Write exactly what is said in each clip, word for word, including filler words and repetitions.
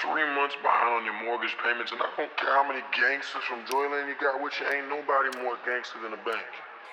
three months behind on your mortgage payments, and I don't care how many gangsters from Joyland you got with you, ain't nobody more gangster than the bank.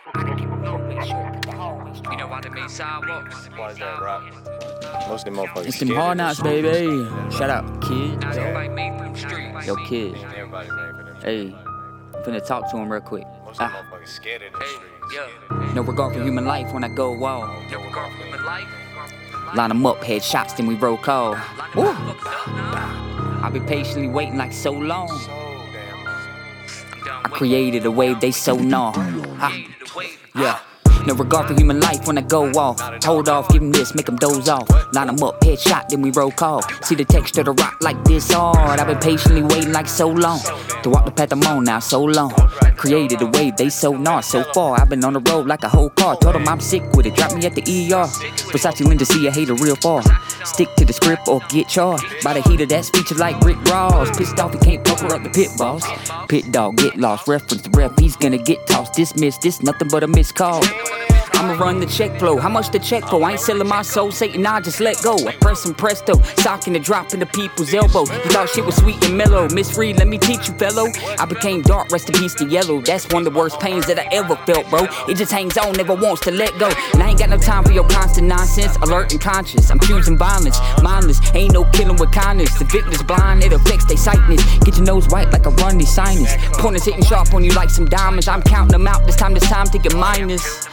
You know why they made sidewalks? Why is that rap? Most of them motherfuckers It's them scared hard of knocks, this shit. baby. Shout out, kid. Now everybody made for them streets. Yo, kid. Everybody ran for them. Hey, I'm finna talk to him real quick. Most of them Ah, motherfuckers scared of them Hey, streets. yeah. no regard for human life when I go wild. Yo, regard for human life. Line them up, head shots, then we roll call. Line them Woo. fucked up now. I've been patiently waiting like so long. So damn long. You done I created a wave, they so gnaw. Ha. waited the wave. Yeah. No regard for human life when I go off. Hold off, give him this, make him doze off. Line him up, headshot, then we roll call. See the texture of the rock like this hard. I've been patiently waiting like so long to walk the path I'm on now, so long. Created a wave, they so gnaw, so far. I've been on the road like a whole car. Told them I'm sick with it, drop me at the E R. Versace Linda, see a hater real far. Stick to the script or get charged by the heat of that speech like Rick Ross. Pissed off, he can't poker up the pit boss. Pit dog, get lost, reference the ref, he's gonna get tossed. Dismissed, this nothing but a missed call. I'ma run the check flow. How much the check for? I ain't selling my soul, Satan, I just let go. I press and presto, socking the drop in the people's elbow. You thought shit was sweet and mellow. Miss Reed, let me teach you, fellow. I became dark, rest in peace to yellow. That's one of the worst pains that I ever felt, bro. It just hangs on, never wants to let go. And I ain't got no time for your constant nonsense. Alert and conscious, I'm choosing violence. Mindless, ain't no killing with kindness. The victim's blind, it affects their sightness. Get your nose white like a runny sinus. Pointers hitting sharp on you like some diamonds. I'm counting them out, this time, this time to get minus.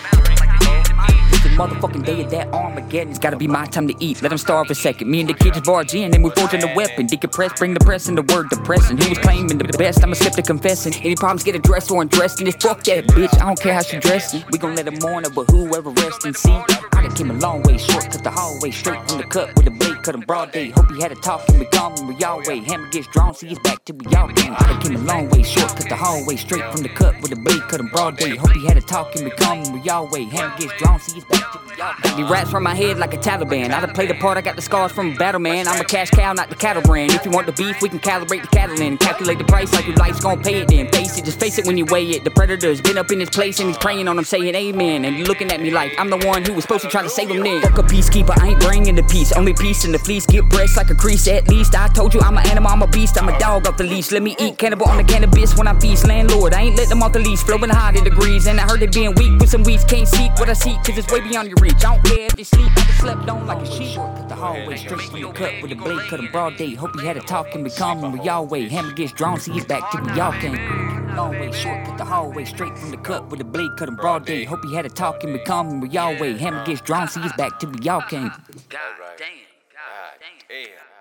It's the motherfucking day of that Armageddon. It's gotta be my time to eat. Let them starve a second. Me and the kids barge in, then we forging the weapon. Decompress, bring the press and the word depressing. Who was claiming the best? I'ma slip to confessing. Any problems get addressed or undressed. And fuck that bitch. I don't care how she dressing. We gon' let her mourn her, but whoever rest and see. I done came a long way short, cut the hallway straight from the cut with the blade, cut him broad day. Hope he had a talk and we calm and we all wait. Hammer gets drawn, see it's back to we all game. I done came a long way short, cut the hallway straight from the cut with the blade, cut him broad day. Hope he had a talk and we calm and we all wait. Hammer gets drawn, see it's back to we all game. Got me raps from my head like a Taliban. I done played the part, I got the scars from a battle man. I'm a cash cow, not the cattle brand. If you want the beef, we can calibrate the cattle in. Calculate the price like your life's gon' pay it then. Face it, just face it when you weigh it. The predator's been up in his place and he's praying on him saying amen. And you looking at me like I'm the one who was supposed to try to save him then. Fuck a peacekeeper, I ain't bringing the peace. Only peace in the fleece, get breasts like a crease. At least I told you I'm an animal, I'm a beast. I'm a dog off the leash. Let me eat cannibal on the cannabis when I feast. Landlord, I ain't let them off the leash. Flowing high degrees. And I heard they being weak with some weeds. Can't seek what I seek, cause it's way beyond your reach. I don't care if they sleep, I just slept on like a sheep. Cut the hallway straight from the cut with a blade, cut him broad day. Hope he had a talk and we calm and we all wait. Hammer gets drawn, see it's back till we all came. Long way short, cut the hallway straight from the cut with a blade, cut him broad day. Hope he had a talk and we calm and we all wait. Hammer gets drawn, see it's back till we all came. God damn. God damn. Damn.